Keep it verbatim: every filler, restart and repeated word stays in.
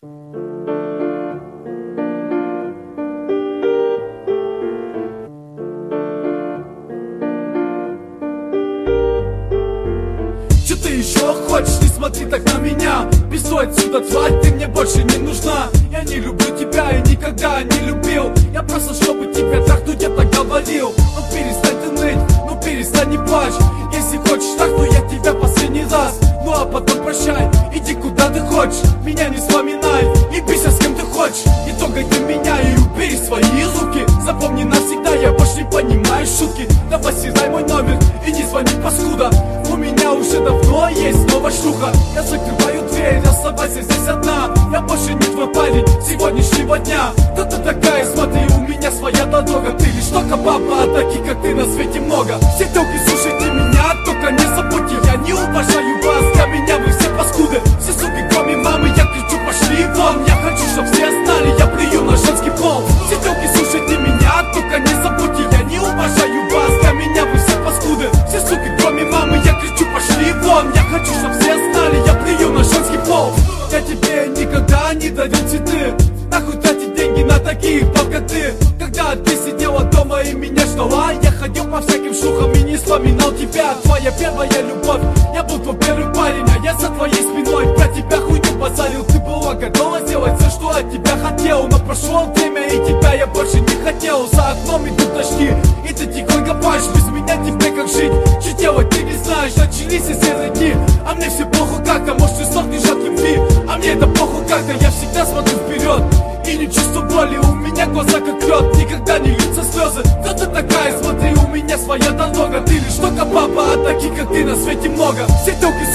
Что ты еще хочешь? Не смотри так на меня. Писай отсюда, тварь, ты мне больше не нужна. Я не люблю тебя и никогда не любил. Я просто, чтобы тебя трахнуть, я так говорил. Ну перестань ты ныть, ну перестань не плачь. Если хочешь так, то я тебя последний раз. Ну а потом прощай, иди куда ты хочешь. Меня не вспоминай, и бейся с кем ты хочешь. Не трогай ты меня и убери свои руки. Запомни навсегда, я больше не понимаю шутки. Давай съездай мой номер и не звони, паскуда. У меня уже давно есть новая шлюха. Я закрываю дверь, оставайся здесь одна. Я больше не твой парень сегодняшнего дня. Да ты такая, смотри, у меня своя дорога. Ты лишь только баба, а таких как ты на свете много. Все телки, слушайте меня, только не забудьте. Я не уважаю вас, для меня вы все паскуды. Все суки, кроме мамы, я кричу, пошли вон. Я хочу, чтоб все знали, я плюю на женский пол. Все телки, слушайте меня, только не забудьте. Я не уважаю вас, для меня вы все паскуды. Все суки, кроме мамы, я кричу, пошли вон. Я хочу, чтоб все знали, я плюю на женский пол. Я тебе никогда не дарил цветы. Нахуй тратить деньги на таких, как ты. Когда ты сидела дома и меня ждала, я ходил по всяким шлюхам и не вспоминал тебя. Твоя первая любовь, я был твой первый парень. А я за твоей спиной про тебя хуйню базарил. Ты была готова сделать все, что от тебя хотел. Но прошло время и тебя я больше не хотел. За окном идут дожди, и ты тихонько плачешь. Без меня тебе как жить, что делать ты не знаешь. Начались и серые дни, а мне все плохо как-то. Может ты сдохнешь от любви, а мне это плохо как-то. Я всегда смотрю вперед и не чувствую боли. У меня глаза как лед, никогда не льются слезы. Да ты такая, смотри, у меня своя дорога. Ты лишь только папа, а таких как ты на свете много. Все телки,